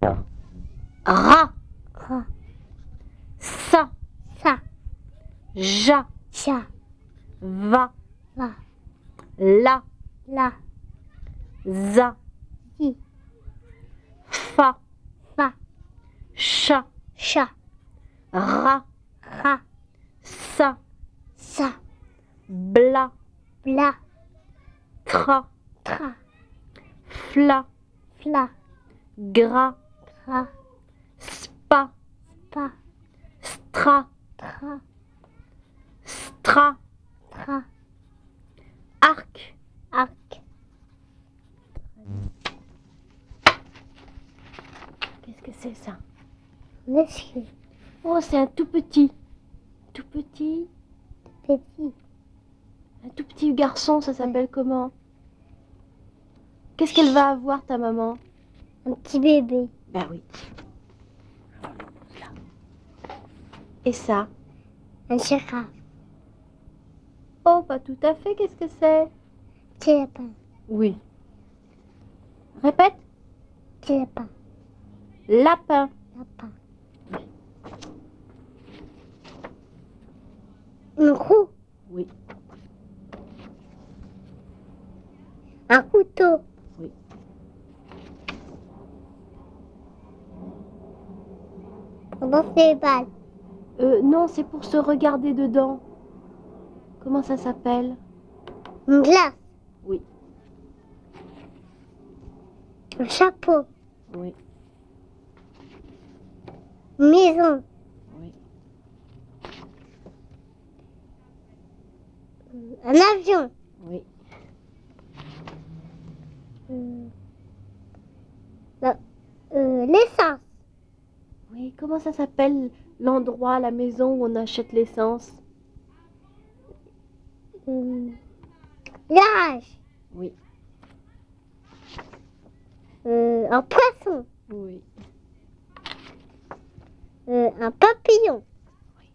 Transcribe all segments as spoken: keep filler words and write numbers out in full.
Ra. Ra. Sa. Sa. Ja. Ja. Va. Va. La. La. Za. Zi. Fa. Fa. Cha. Cha. Ra. Ra. Sa. Sa. Bla. Bla. Tra. Tra. Fla. Fla. Gra. Gra. Spa. Pa. Stra. Tra. Stra. Tra. Arc. Arc. Qu'est-ce que c'est ça? Monsieur. Oh, c'est un tout petit. Tout petit. Petit. Un tout petit garçon, ça s'appelle comment? Qu'est-ce qu'elle va avoir, ta maman? Un petit bébé. Ben oui. Et ça? Un girafe. Oh, pas tout à fait, qu'est-ce que c'est? Petit lapin. Oui. Répète. Petit lapin. Lapin. Lapin. Une roue. Oui. Un couteau. Oui. Pour danser les balles. Euh, non, c'est pour se regarder dedans. Comment ça s'appelle? Une glace. Oui. Un chapeau. Oui. Une maison. Oui. Un avion. Oui. Euh, la- euh, l'essence. Oui, comment ça s'appelle l'endroit, la maison où on achète l'essence? Euh, garage. Oui. Euh, un poisson. Oui. Euh, un papillon. Oui.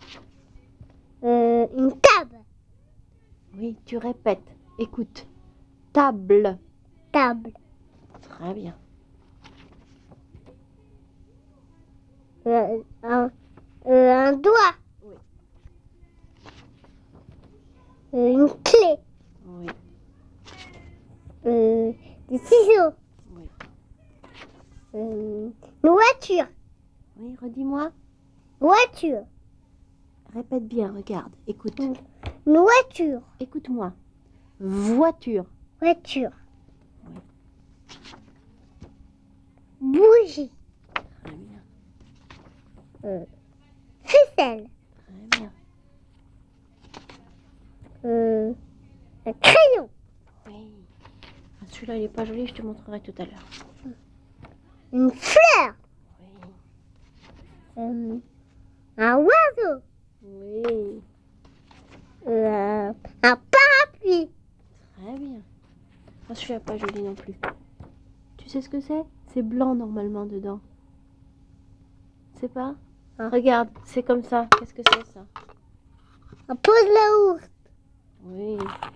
Euh, une table. Oui, tu répètes. Écoute. Table. Table. Très bien. Euh, un, euh, un doigt. Oui. Euh, une clé. Oui. Euh, des ciseaux. Oui. Euh, une voiture. Oui, redis-moi. Voiture. Répète bien, regarde. Écoute. Une, une voiture. Écoute-moi. Voiture. Voiture. Oui. Bougie. Très bien. Euh, ficelle. Très bien. Euh, un crayon. Oui. Ah, celui-là, il n'est pas joli, je te montrerai tout à l'heure. Une fleur. Oui. Euh, un oiseau. Oui. Euh, un parapluie. Très bien. Ah, celui-là, pas joli non plus. Tu sais ce que c'est? C'est blanc normalement dedans. C'est pas? Ah. Regarde, c'est comme ça. Qu'est-ce que c'est ça? Un pot de la ours. Oui.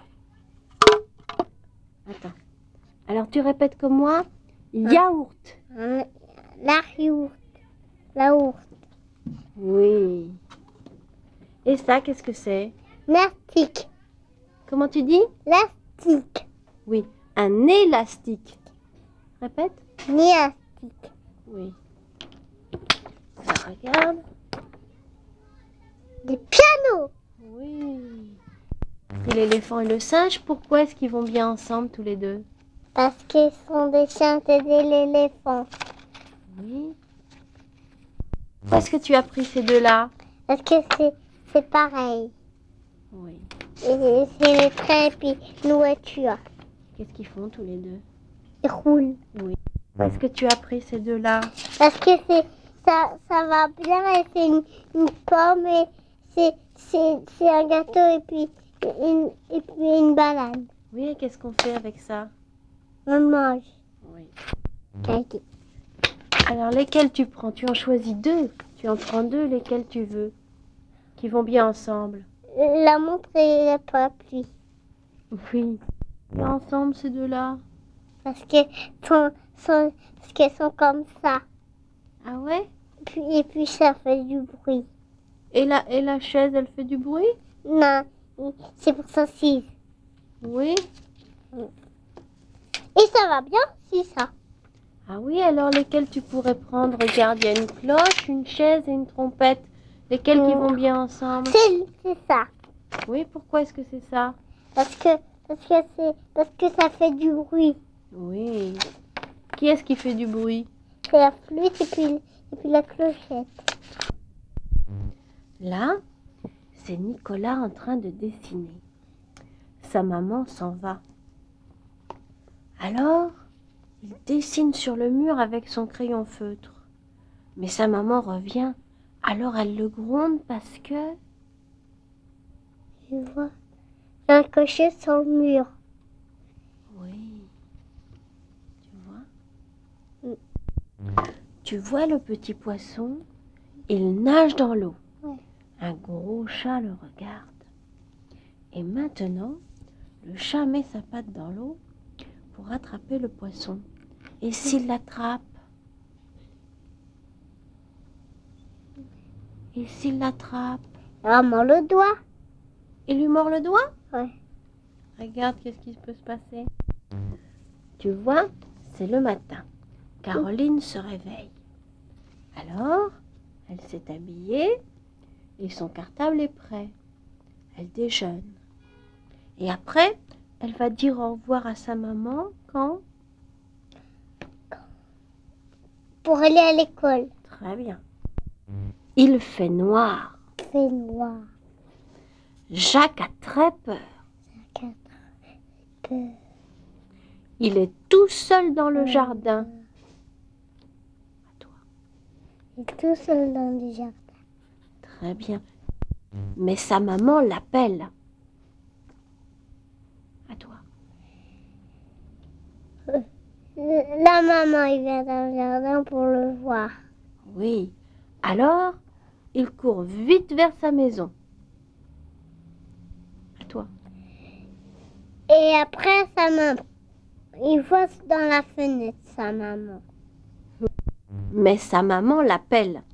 Attends. Alors tu répètes comme moi. Yaourt. Un, la yourte. La ours. Oui. Et ça, qu'est-ce que c'est? L'élastique. Comment tu dis? L'élastique. Oui. Un élastique. Répète. L'élastique. Oui. Ça, regarde. Des pianos. Oui. Et l'éléphant et le singe, pourquoi est-ce qu'ils vont bien ensemble tous les deux? Parce qu'ils sont des chiens et de l'éléphant. Oui. Où est-ce que tu as pris ces deux-là? Parce que c'est, c'est pareil. Oui. Et c'est les trains et puis une voiture. Qu'est-ce qu'ils font tous les deux? Ils roulent. Oui. Où est-ce que tu as pris ces deux-là? Parce que c'est, ça, ça va bien et c'est une, une pomme et c'est, c'est, c'est un gâteau et puis une, et puis une banane. Oui, et qu'est-ce qu'on fait avec ça? On mange. Oui. Ok. Alors, lesquels tu prends? Tu en choisis deux. Tu en prends deux, lesquels tu veux, qui vont bien ensemble. La montre et le parapluie. Oui. Bien ensemble, ces deux-là. Parce que sont, sont, parce qu'elles sont comme ça. Ah ouais? Puis, et puis ça fait du bruit. Et la, et la chaise, elle fait du bruit? Non, c'est pour s'asseoir. Oui. Et ça va bien, c'est ça. Ah oui, alors lesquelles tu pourrais prendre? Regarde, il y a une cloche, une chaise et une trompette. Lesquelles qui Mm. vont bien ensemble? C'est c'est ça. Oui, pourquoi est-ce que c'est ça? Parce que, parce, que c'est, parce que ça fait du bruit. Oui. Qui est-ce qui fait du bruit? C'est la flûte et puis, et puis la clochette. Là, c'est Nicolas en train de dessiner. Sa maman s'en va. Alors, il dessine sur le mur avec son crayon feutre. Mais sa maman revient. Alors elle le gronde parce que... Je vois un cocher sur le mur. Oui. Tu vois? Tu vois le petit poisson? Il nage dans l'eau. Ouais. Un gros chat le regarde. Et maintenant, le chat met sa patte dans l'eau pour attraper le poisson. Et s'il l'attrape? Et s'il l'attrape? Vraiment le doigt. Il lui mord le doigt? Ouais. Regarde, qu'est-ce qui peut se passer? Tu vois, c'est le matin. Caroline se réveille. Alors, elle s'est habillée et son cartable est prêt. Elle déjeune. Et après, elle va dire au revoir à sa maman quand? Pour aller à l'école. Très bien. Il fait noir. Il fait noir. Jacques a très peur. Quatre. Peur. Il est tout seul dans le jardin. À toi. Il est tout seul dans le jardin. Très bien. Mais sa maman l'appelle. À toi. La maman, il vient dans le jardin pour le voir. Oui. Alors, il court vite vers sa maison. À toi. Et après, sa maman, il voit dans la fenêtre sa maman. Mais sa maman l'appelle.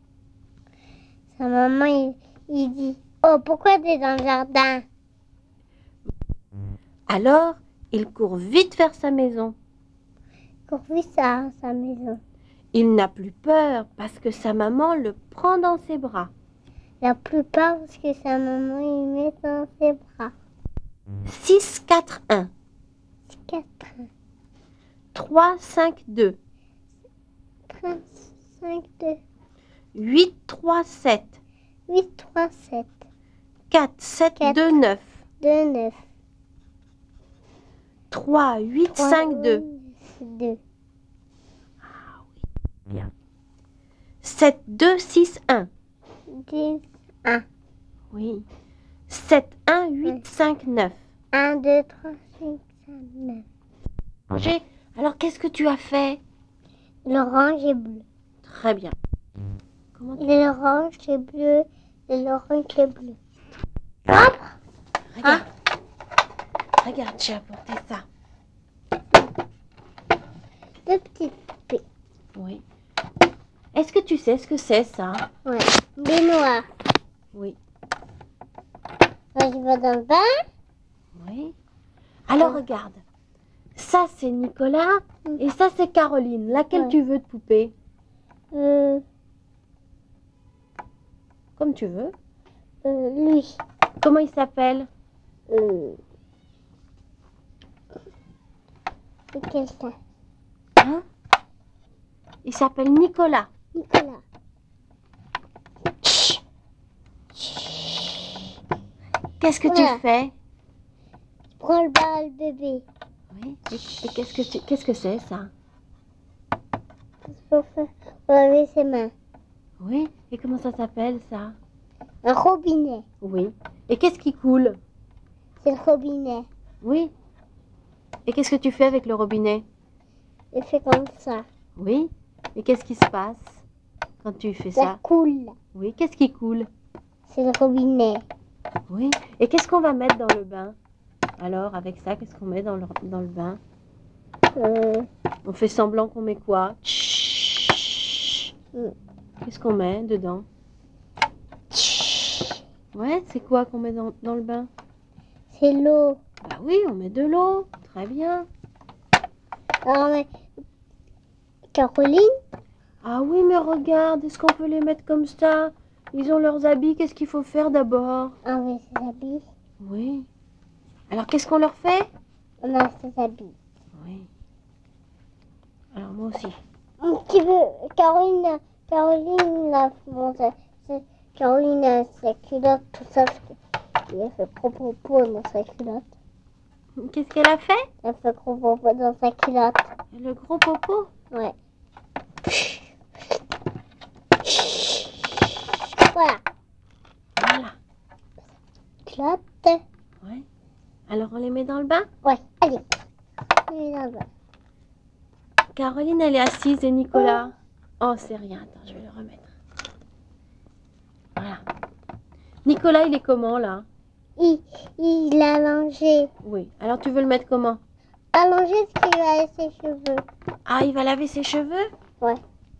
Sa maman, il, il dit, oh, pourquoi tu es dans le jardin? Alors, il court vite vers sa maison. Pour vu ça, sa maison. Il n'a plus peur parce que sa maman le prend dans ses bras. La plupart, parce que sa maman, il met dans ses bras. six, quatre, un. quatre, trois, cinq, deux. cinq, deux, huit, trois, sept. huit, trois, sept, quatre, sept, Quatre. deux, neuf. deux, neuf, trois, huit, cinq, deux. deux, Bien. sept, deux, six, un. dix, un, Oui. sept, un, huit, Ouais. cinq, neuf. un, deux, trois, cinq, cinq, neuf. Roger, alors qu'est-ce que tu as fait? L'orange est bleu. Très bien. Comment tu... L'orange est bleu. Et l'orange est bleu. Hop! Regarde. Regarde, j'ai apporté ça. Deux petites pées. Oui. Est-ce que tu sais ce que c'est, ça? Ouais. Des noirs. Oui. Moi, je vais dans le bain. Oui. Alors, regarde. Ça, c'est Nicolas. Et ça, c'est Caroline. Laquelle Ouais. tu veux de poupée? Euh, Comme tu veux. euh, lui. Comment il s'appelle? Euh, c'est quelqu'un. Hein? Il s'appelle Nicolas. Nicolas. Qu'est-ce que Voilà. tu fais? Prends le bas le bébé. Oui. Et, et qu'est-ce que tu, qu'est-ce que c'est, ça? Pour faire pour laver ses mains. Oui. Et comment ça s'appelle, ça? Un robinet. Oui. Et qu'est-ce qui coule? C'est le robinet. Oui. Et qu'est-ce que tu fais avec le robinet? Il fait comme ça. Oui. Et qu'est-ce qui se passe quand tu fais Ça ça? coule. Oui. Qu'est-ce qui coule? C'est le robinet. Oui. Et qu'est-ce qu'on va mettre dans le bain? Alors, avec ça, qu'est-ce qu'on met dans le, dans le bain? Euh, On fait semblant qu'on met quoi? Chut. Mm. Qu'est-ce qu'on met dedans? Ouais, c'est quoi qu'on met dans, dans le bain? C'est l'eau. Bah oui, on met de l'eau. Très bien. Alors, mais... Caroline? Ah oui, mais regarde, est-ce qu'on peut les mettre comme ça? Ils ont leurs habits, qu'est-ce qu'il faut faire d'abord? Ah oui, ses habits. Oui. Alors, qu'est-ce qu'on leur fait? On a ses habits. Oui. Alors, moi aussi. Tu veux... Caroline, Caroline, a montré... Caroline a sa culotte, tout ça. Il a fait gros popo dans sa culotte. Qu'est-ce qu'elle a fait? Elle a fait gros popo dans sa culotte. Le gros popo? Ouais. Voilà. Voilà. Culotte. Ouais. Alors, on les met dans le bain? Ouais, allez. On est dans le bain. Caroline, elle est assise et Nicolas... Oh, c'est rien. Attends, je vais le remettre. Voilà. Nicolas, il est comment, là? Il, il a allongé. Oui. Alors, tu veux le mettre comment? Allongé ce qu'il va laisser ses cheveux. Ah, il va laver ses cheveux? Ouais.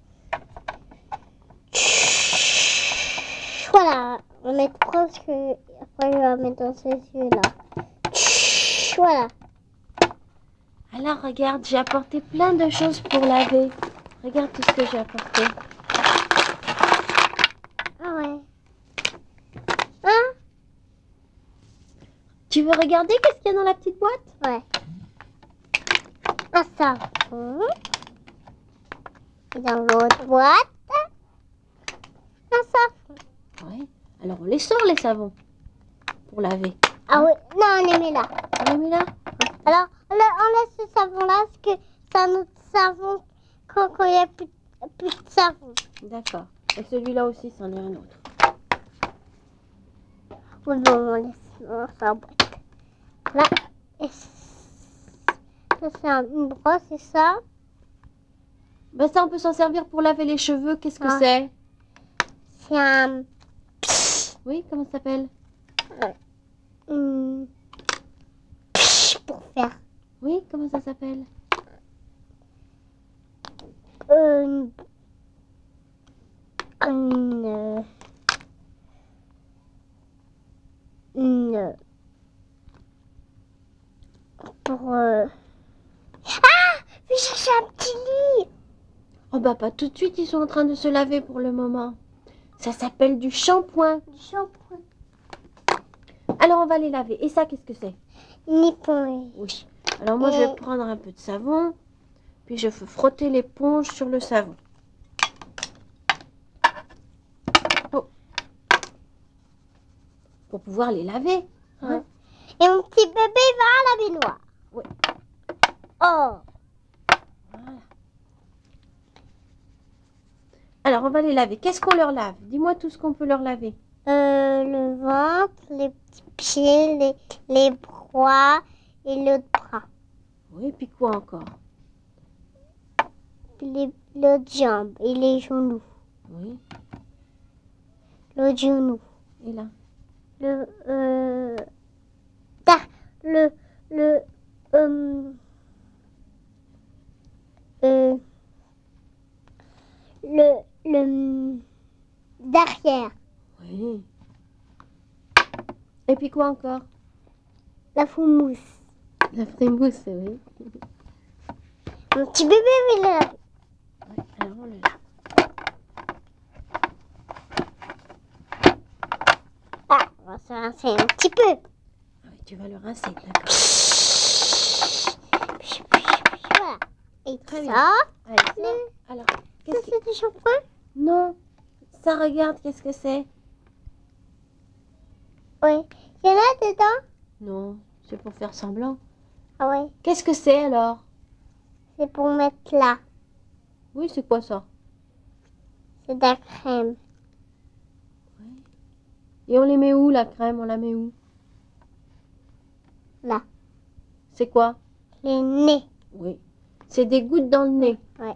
Voilà. On va mettre presque... Après, il va mettre dans ses yeux, là. Voilà. Alors, regarde, j'ai apporté plein de choses pour laver. Regarde tout ce que j'ai apporté. Ah ouais. Hein? Tu veux regarder qu'est-ce qu'il y a dans la petite boîte? Ouais. Un savon. Et dans l'autre boîte, un savon. Oui. Alors, on les sort, les savons, pour laver. Ah oui, non, on les met là. On les met là? Alors, on la- on laisse ce savon-là parce que c'est un autre savon quand quand il n'y a plus, plus de savon. D'accord. Et celui-là aussi, c'en est un autre. Oui, bon, on laisse dans sa boîte. Là, et ça c'est un- une brosse, c'est ça. Ben ça, on peut s'en servir pour laver les cheveux. Qu'est-ce que Ah. c'est? C'est un... Oui, comment ça s'appelle? Hum, pour faire Oui, comment ça s'appelle? une... Une... Une... Pour... euh, Ah! Je vais chercher un petit lit. Oh bah pas tout de suite, ils sont en train de se laver pour le moment. Ça s'appelle du shampoing. Du shampoing. Alors on va les laver. Et ça, qu'est-ce que c'est? Une éponge. Oui. Alors moi, je vais Et- prendre un peu de savon. Puis je vais frotter l'éponge sur le savon. Oh. Pour pouvoir les laver. Hein? Et mon petit bébé va à la baignoire. Oui. Oh. Voilà. Alors, on va les laver. Qu'est-ce qu'on leur lave? Dis-moi tout ce qu'on peut leur laver. Euh, le ventre, les petits pieds, les, les bras et l'autre bras. Oui, puis quoi encore? Les, l'autre jambe et les genoux. Oui. L'autre genou. Et là? Le... Euh, da- le... Le... Euh, euh, le... Le... Derrière. Oui. Et puis quoi encore? La foumousse. La frimousse, oui. Mon petit bébé, il est là. Ouais, alors on le lave. Ah, on va se rincer un petit peu. Ah oui, tu vas le rincer, d'accord. Voilà. Et Très ça, bien. Allez, ça. le- Alors, ça qu'est-ce que... c'est du shampoing. Non. Ça, regarde, qu'est-ce que c'est? Oui. Il y en a dedans. Non, c'est pour faire semblant. Ah ouais. Qu'est-ce que c'est alors? C'est pour mettre là. Oui, c'est quoi ça? C'est de la crème. Et on les met où, la crème? On la met où? Là. C'est quoi? Les nez. Oui. C'est des gouttes dans le nez. Ouais.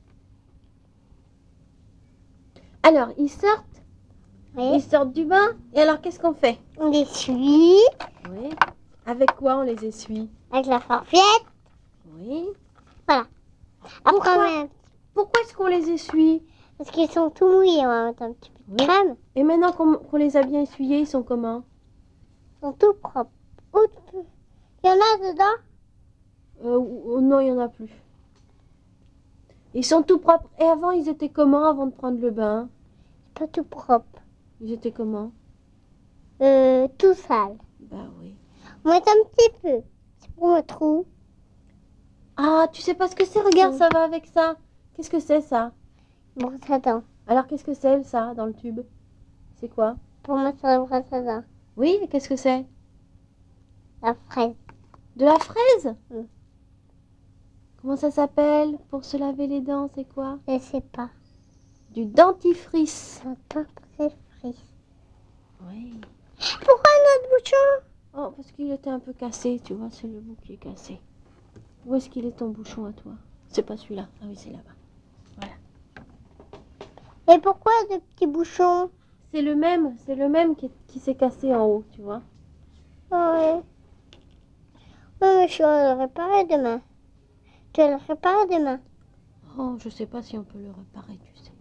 Alors, ils sortent. Oui. Ils sortent du bain. Et alors, qu'est-ce qu'on fait? On les suit Oui. Avec quoi on les essuie? avec la farfiette. Oui. Voilà. Après, Pourquoi, même, pourquoi est-ce qu'on les essuie? parce qu'ils sont tout mouillés, on va mettre un petit peu de Oui. crème. Et maintenant qu'on qu'on les a bien essuyés, ils sont comment? Ils sont tout propres. Ouh, il y en a dedans? euh, ou- ou Non, il n'y en a plus. Ils sont tout propres. Et avant, ils étaient comment avant de prendre le bain? Pas tout propre. Ils étaient comment? Euh, tout sale. Bah oui. On met un petit peu. C'est pour le trou. Ah, tu sais pas ce que c'est? Regarde, Mm. ça va avec ça. Qu'est-ce que c'est ça? Brosse à dents. Alors, qu'est-ce que c'est ça dans le tube? C'est quoi? Pour mettre sur la brosse à dents. Oui, mais qu'est-ce que c'est? La fraise. De la fraise? Mm. Comment ça s'appelle? Pour se laver les dents, c'est quoi? Je sais pas. Du dentifrice. Ça pas c'est frit. Oui. Pourquoi notre bouchon? Oh, parce qu'il était un peu cassé, tu vois, c'est le bout qui est cassé. Où est-ce qu'il est ton bouchon à toi? C'est pas celui-là. Ah oui, c'est là-bas. Voilà. Et pourquoi de petits bouchons? C'est le même, c'est le même qui, qui s'est cassé en haut, tu vois. Ah ouais. Oui, mais je vais le réparer demain. Tu vas le réparer demain. Oh, je sais pas si on peut le réparer, tu sais.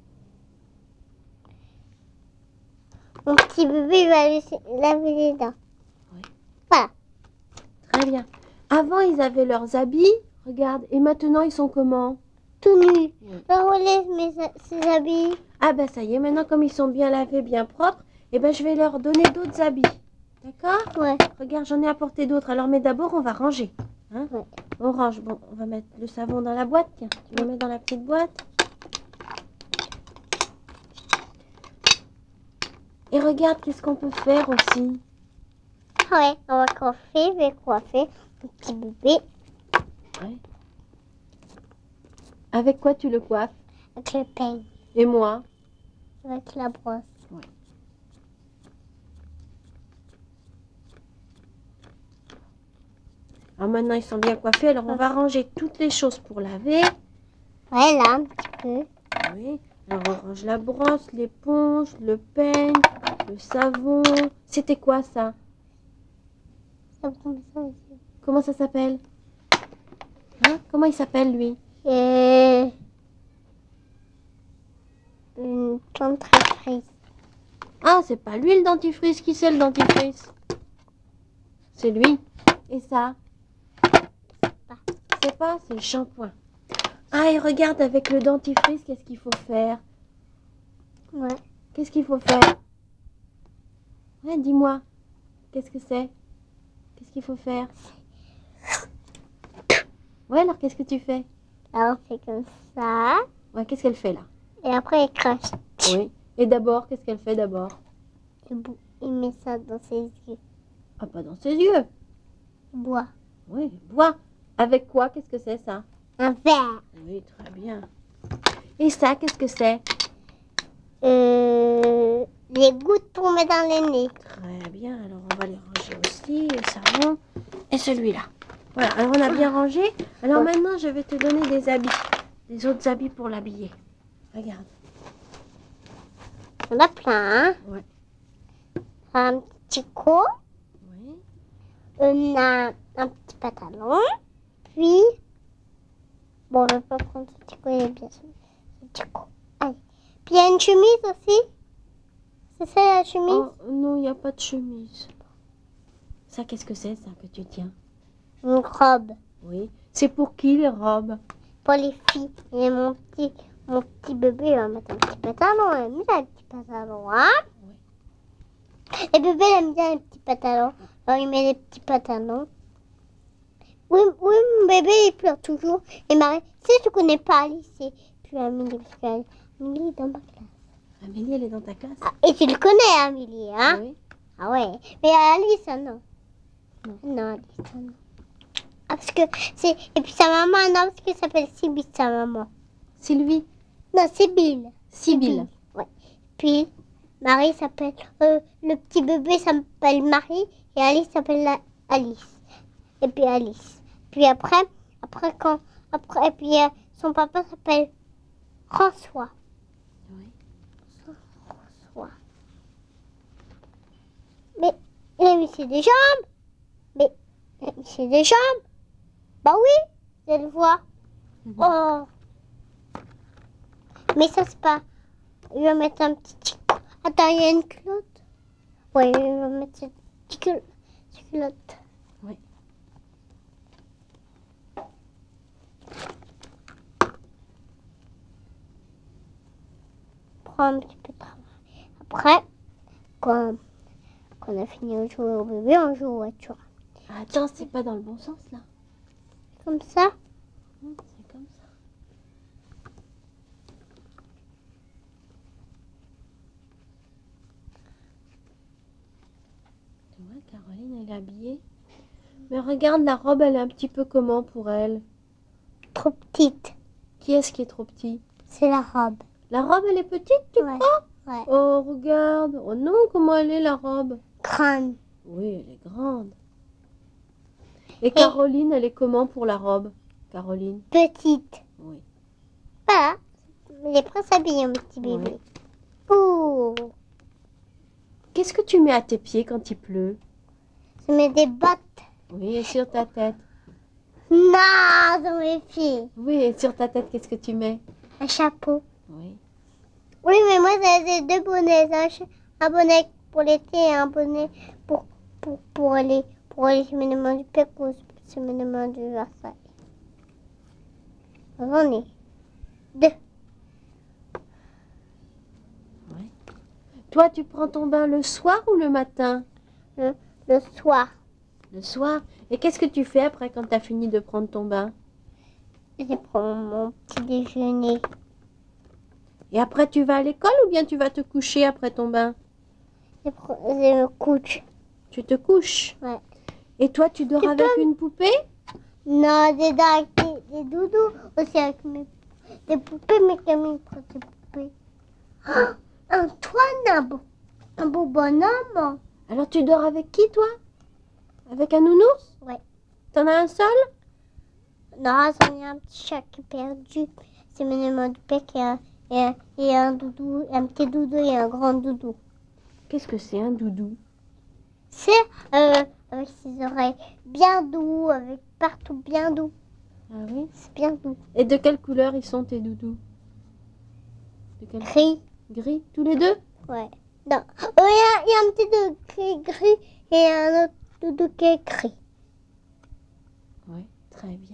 Mon petit bébé, il va lui laver les dents. Oui. Voilà. Très bien. Avant, ils avaient leurs habits, regarde, et maintenant, ils sont comment? Tout nu. Oui. Je relève mes, ses habits. Ah ben ça y est, maintenant, comme ils sont bien lavés, bien propres, eh ben je vais leur donner d'autres habits. D'accord? Ouais. Regarde, j'en ai apporté d'autres. Alors, mais d'abord, on va ranger. Hein? Ouais. On range. Bon, on va mettre le savon dans la boîte. Tiens, tu le mets dans la petite boîte. Et regarde, qu'est-ce qu'on peut faire aussi? Ouais, on va coiffer, je vais coiffer mon petit bébé Ouais. Avec quoi tu le coiffes? avec le peigne, Et moi? avec la brosse. Ouais. Alors maintenant, ils sont bien coiffés. Alors, on va ranger toutes les choses pour laver. Ouais, là, un petit peu. Oui. Alors, on range la brosse, l'éponge, le peigne, le savon. C'était quoi ça? Ça prend ça ici. Comment ça s'appelle? Hein? Comment il s'appelle, lui? Et une dentifrice. Ah, c'est pas lui le dentifrice. Qui c'est le dentifrice? C'est lui. Et ça? C'est pas, c'est le shampoing. Ah, et regarde, avec le dentifrice, qu'est-ce qu'il faut faire? Ouais. Qu'est-ce qu'il faut faire? Ouais, dis-moi. Qu'est-ce que c'est? Qu'est-ce qu'il faut faire? Ouais, alors qu'est-ce que tu fais? Alors, on fait comme ça. Ouais, qu'est-ce qu'elle fait là? Et après, il crache. Oui. Et d'abord, qu'est-ce qu'elle fait d'abord? Il, bou- il met ça dans ses yeux. Ah, pas dans ses yeux. Il boit. Oui, bois. Avec quoi? Qu'est-ce que c'est ça? Un verre. Oui, très bien. Et ça, qu'est-ce que c'est? Euh, les gouttes pour mettre dans les nez. Très bien, alors on va les ranger aussi, le savon et celui-là. Voilà, alors on a bien rangé. Alors Ouais. maintenant, je vais te donner des habits, des autres habits pour l'habiller. Regarde. On a plein. Hein? Ouais. Un petit coat. Oui. On a un petit pantalon. Puis, bon, je vais pas prendre ce petit coat, il est bien sûr. Ce petit coat. Allez. Puis, il y a une chemise aussi. C'est ça la chemise? Oh non, il n'y a pas de chemise. Ça, qu'est-ce que c'est, ça, que tu tiens? Une robe. Oui. C'est pour qui, les robes? Pour les filles. Et mon petit, mon petit bébé, il va mettre un petit pantalon. Il aime bien un petit pantalon, hein? Oui. Les bébés, il aime bien les petits pantalons. Alors, il met les petits pantalons. Oui, oui, mon bébé, il pleure toujours. Et Marie, si tu connais pas Alice, c'est puis Amélie, parce qu'Amélie est dans ma classe. Amélie, elle est dans ta classe? Ah, et tu le connais, Amélie, hein? Oui. Ah ouais. Mais Alice, ah non. Non. Non, Alice, ah non. Ah, parce que c'est... Et puis sa maman, non, parce qu'elle s'appelle Sibylle, sa maman. Sylvie? Non, Sibylle. Sibylle. Ouais. Puis Marie s'appelle... euh, le petit bébé s'appelle Marie et Alice s'appelle la- Alice. Et puis Alice. Puis après, après quand... Après, et puis euh, son papa s'appelle François. Oui. François. Mais il a mis ses deux jambes. Mais il a mis ses deux jambes. Bah oui, je le vois. Mhm. Oh, Mais ça, c'est pas... Il va mettre un petit... chico. Attends, il y a une culotte. Oui, il va mettre cette petite culotte. Cette culotte. Oui. Prends un petit peu de travail. Après, quand, quand on a fini de jouer au bébé, on joue aux voitures. Attends, c'est pas dans le bon sens là. Comme ça. Hum, C'est comme ça. Tu vois, Caroline, elle est habillée. Mais regarde, la robe, elle est un petit peu comment pour elle? Trop petite. Qui est-ce qui est trop petit? C'est la robe. La robe, elle est petite, tu Ouais. crois? Ouais. Oh, regarde. Oh non, comment elle est la robe? Grande. Oui, elle est grande. Et Caroline, elle est comment pour la robe? Caroline? Petite. Oui. Voilà. Il est prêt à s'habiller, mon petit bébé. Oui. Ouh. Qu'est-ce que tu mets à tes pieds quand il pleut? Je mets des bottes. Oui, et sur ta tête? Non, dans mes pieds. Oui, et sur ta tête, qu'est-ce que tu mets? Un chapeau. Oui. Oui, mais moi, j'ai deux bonnets. Un, ch- un bonnet pour l'été et un bonnet pour, pour, pour les, pour les semaines du Pec ou les semaines du Versailles. J'en ai deux. Oui. Toi, tu prends ton bain le soir ou le matin? Le, le soir, Le soir. Et qu'est-ce que tu fais après quand tu as fini de prendre ton bain? je prends mon petit déjeuner. Et après, tu vas à l'école ou bien tu vas te coucher après ton bain? Je, prends, je me couche. Tu te couches? Ouais. Et toi, tu dors Tu avec peux- une poupée? Non, j'ai avec des, des doudous aussi avec mes, des poupées, mais Camille prend des poupées. Oh, Antoine, un beau, un beau bonhomme. Alors, tu dors avec qui, toi? Avec un nounours? Ouais. T'en as un seul? Non, j'en ai un petit chat qui est perdu. C'est mon numéro du pec et un, et, un, et un doudou, un petit doudou et un grand doudou. Qu'est-ce que c'est un doudou? C'est euh, avec ses oreilles bien doux, avec partout bien doux. Ah oui? C'est bien doux. Et de quelle couleur ils sont tes doudous? De quelle... Gris. Gris, tous les deux? Ouais. Non. Oh, il y, a- il y a un petit doudou qui est gris et un autre doudou qui est gris. Oui, très bien.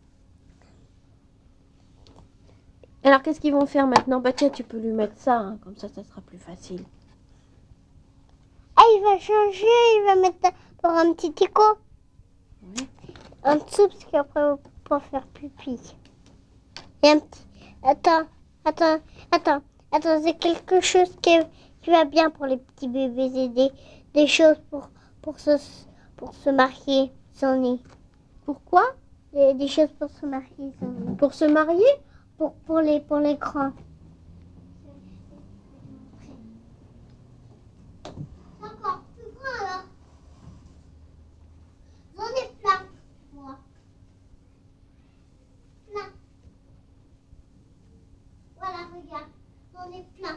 Alors, qu'est-ce qu'ils vont faire maintenant? Bah tiens, tu peux lui mettre ça, hein, comme ça, ça sera plus facile. Ah, il va changer, il va mettre pour un petit tico. Oui. En dessous, parce qu'après, on va pas faire pipi. Et un petit... Attends, attends, attends, attends, c'est quelque chose qui, qui va bien pour les petits bébés. C'est des, des choses pour, pour, se, pour se marier, son nez. Pourquoi? Des, des choses pour se marier, son nez. Pour se marier? Pour, pour, les, pour les grands. Encore plus grand, là. J'en ai plein, moi. Plein. Voilà, regarde. J'en ai plein.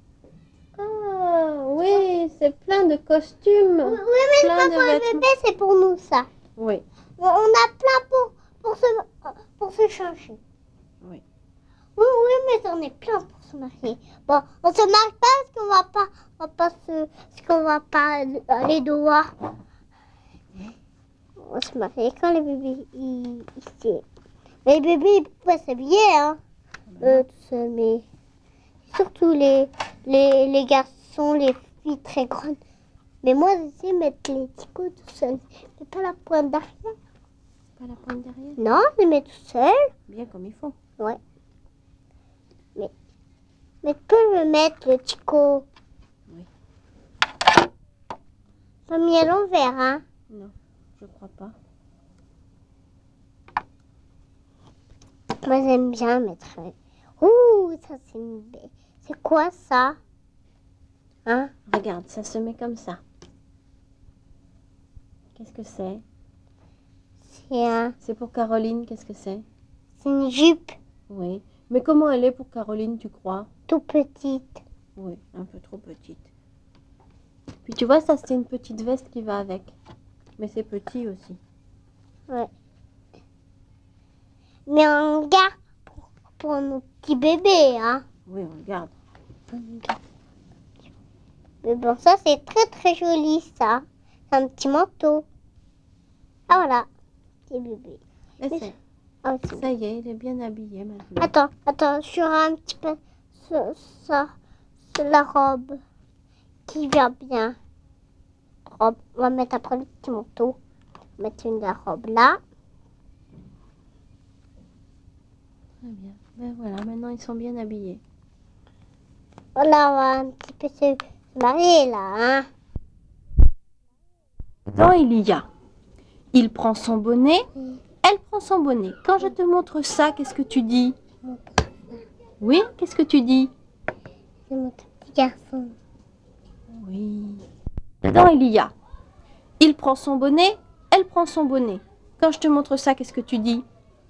Ah, oui, c'est plein de costumes. Oui, oui, mais plein c'est pas de pour les vêtements. bébés, c'est pour nous, ça. Oui, On a plein pour, pour, se, pour se changer. oui. Oui, oui, mais j'en ai plein pour se marier. Bon, on se marie pas parce qu'on va pas, on va pas se, parce qu'on va pas aller dehors. On va se marier quand les bébés, ils, ils, les bébés, ils peuvent pas s'habiller, hein. Euh, tout seul, mais surtout les, les, les garçons, les filles très grandes. Mais moi, je sais mettre les ticots tout seul. Mais pas la pointe d'arrière. Pas la pointe derrière? Non, je les mets tout seul. Bien comme il faut. Ouais. Mais, mais tu peux me mettre le ticot. Oui. Pas mis à l'envers, hein. Non, je crois pas. Moi, j'aime bien mettre. Ouh, ça, c'est une belle. C'est quoi ça? Hein? Regarde, ça se met comme ça. Qu'est-ce que c'est? C'est un, C'est pour Caroline, qu'est-ce que c'est? c'est une jupe Oui. Mais comment elle est pour Caroline, tu crois? tout petite. Oui, un peu trop petite. Puis tu vois, ça c'est une petite veste qui va avec. Mais c'est petit aussi. Ouais. Mais on garde pour, pour nos petits bébés, hein. Oui, on regarde. Mais bon, ça c'est très très joli ça. C'est un petit manteau. Ah voilà, petit bébé. Essaye. Ah, c'est Ça y est, il est bien habillé maintenant. Attends, attends, sur un petit peu sur, sur, sur la robe qui vient bien. Robe. On va mettre après le petit manteau. On va mettre une la robe là. Très bien. Ben voilà, maintenant ils sont bien habillés. Voilà, on va un petit peu se marier là. Hein. Dans il y a. Il prend son bonnet, elle prend son bonnet. Quand je te montre ça, qu'est-ce que tu dis? Oui, qu'est-ce que tu dis? C'est mon petit garçon. Oui. Dedans, il y a. Il prend son bonnet, elle prend son bonnet. Quand je te montre ça, qu'est-ce que tu dis?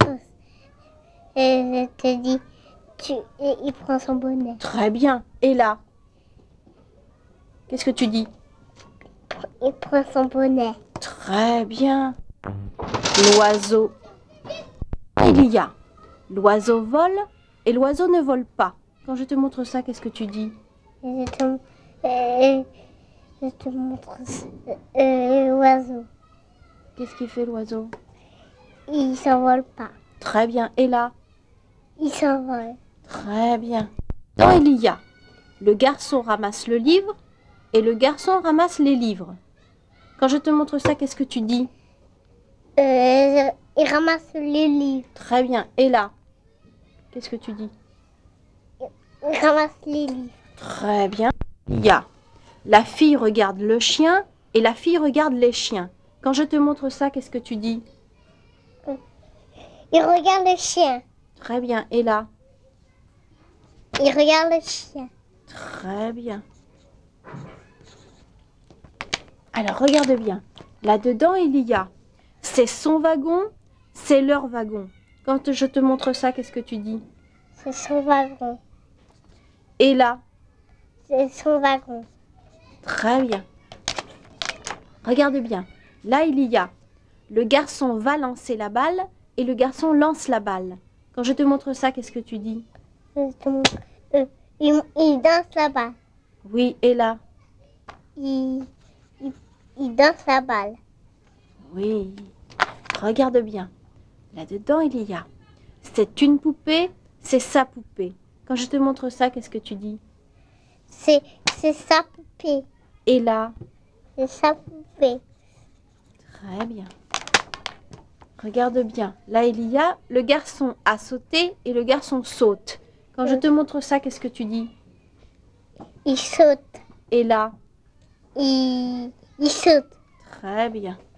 Et je te dis, tu, et il prend son bonnet. Très bien. Et là? Qu'est-ce que tu dis? Il prend son bonnet. Très bien. L'oiseau. Il y a. L'oiseau vole et l'oiseau ne vole pas. Quand je te montre ça, qu'est-ce que tu dis? Et je te, euh, je te montre euh, l'oiseau. Qu'est-ce qu'il fait l'oiseau? Il s'envole pas. Très bien. Et là? Il s'envole. Très bien. Dans il y a. Le garçon ramasse le livre et le garçon ramasse les livres. Quand je te montre ça, qu'est-ce que tu dis? Euh, il ramasse les livres. Très bien. Et là? Qu'est-ce que tu dis? Il ramasse les livres. Très bien. Il y a. La fille regarde le chien et la fille regarde les chiens. Quand je te montre ça, qu'est-ce que tu dis? Il regarde le chien. Très bien. Et là? Il regarde le chien. Très bien. Alors, regarde bien. Là-dedans, il y a. C'est son wagon, c'est leur wagon. Quand je te montre ça, qu'est-ce que tu dis? C'est son wagon. Et là? C'est son wagon. Très bien. Regarde bien. Là, il y a. Le garçon va lancer la balle et le garçon lance la balle. Quand je te montre ça, qu'est-ce que tu dis? Je te montre. Euh, il, il danse là-bas. Oui, et là? Il, il, il danse la balle. Oui. Regarde bien. Là-dedans, il y a. C'est une poupée, c'est sa poupée. Quand je te montre ça, qu'est-ce que tu dis? C'est, c'est sa poupée. Et là? C'est sa poupée. Très bien. Regarde bien. Là, il y a. Le garçon a sauté et le garçon saute. Quand je te montre ça, qu'est-ce que tu dis? Il saute. Et là? Il, il saute. Très bien.